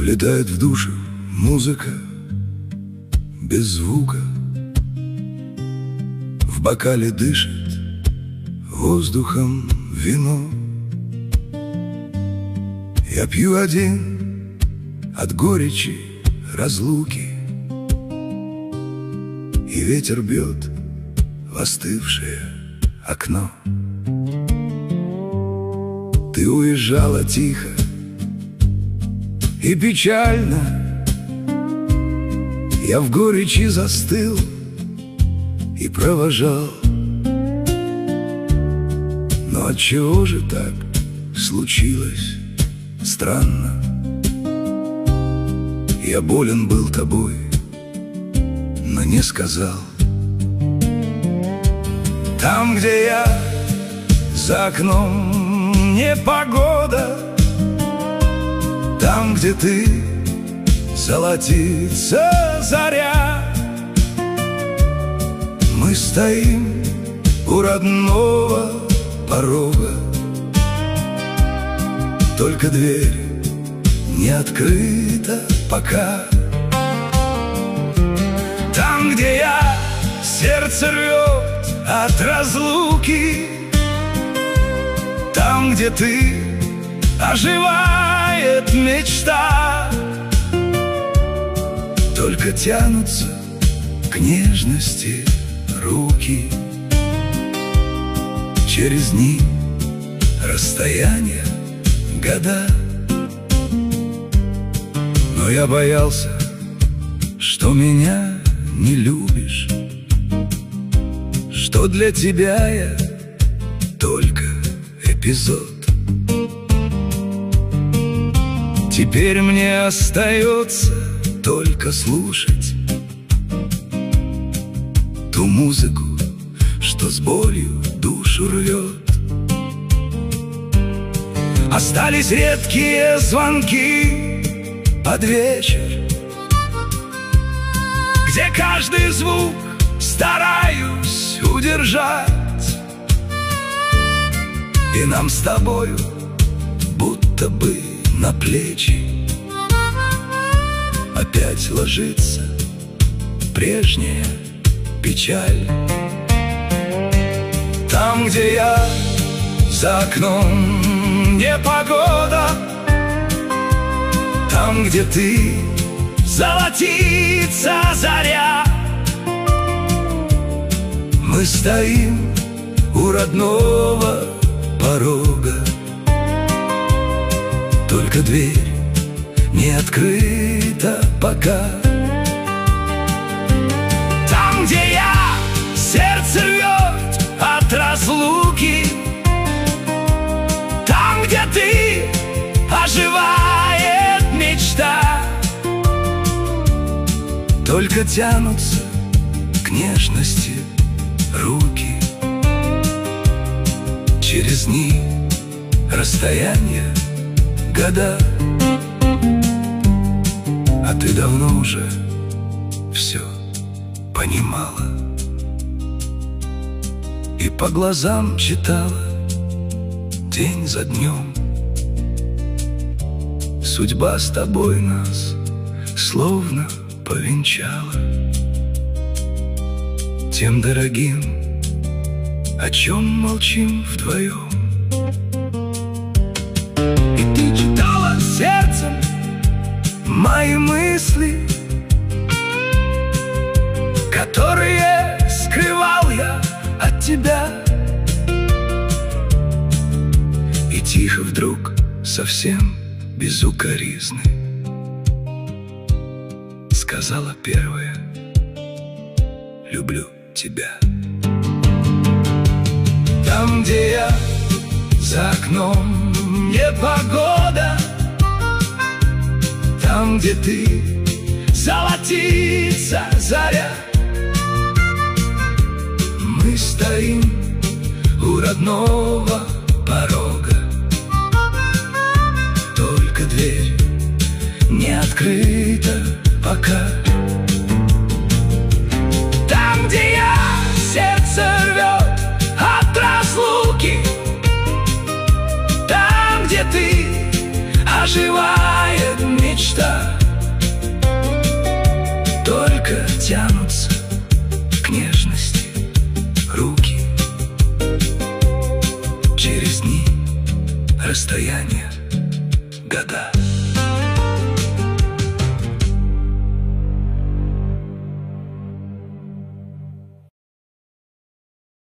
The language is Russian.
Влетает в душу музыка без звука, в бокале дышит воздухом вино. Я пью один от горечи разлуки, и ветер бьет в остывшее окно. Ты уезжала тихо и печально, я в горечи застыл и провожал. Но отчего же так случилось странно? Я болен был тобой, но не сказал. Там, где я, за окном непогода, там, где ты, золотится заря. Мы стоим у родного порога, только дверь не открыта пока. Там, где я, сердце рвет от разлуки, там, где ты, оживает мечта. Только тянутся к нежности руки, через дни, расстояние, года. Но я боялся, что меня не любишь, что для тебя я только эпизод. Теперь мне остается только слушать ту музыку, что с болью душу рвет. Остались редкие звонки под вечер, где каждый звук стараюсь удержать. И нам с тобою будто бы на плечи опять ложится прежняя печаль. Там, где я, за окном непогода, там, где ты, золотится заря. Мы стоим у родного порога, только дверь не открыта пока. Там, где я, сердце рвет от разлуки, там, где ты, оживает мечта. Только тянутся к нежности руки, через дни, расстояние, года. А ты давно уже все понимала и по глазам читала день за днем. Судьба с тобой нас словно повенчала тем дорогим, о чем молчим вдвоем. И ты читала сердцем мои мысли, которые скрывал я от тебя. И тихо вдруг, совсем без укоризны, сказала первая: люблю тебя. Там, где я, за окном непогода, там, где ты, золотится заря. Мы стоим у родного порога, только дверь не открыта пока. Там, где я, сердце рвет от разлуки, там, где ты, оживает мечта. Только тянутся к нежности руки. Через дни, расстояние, года.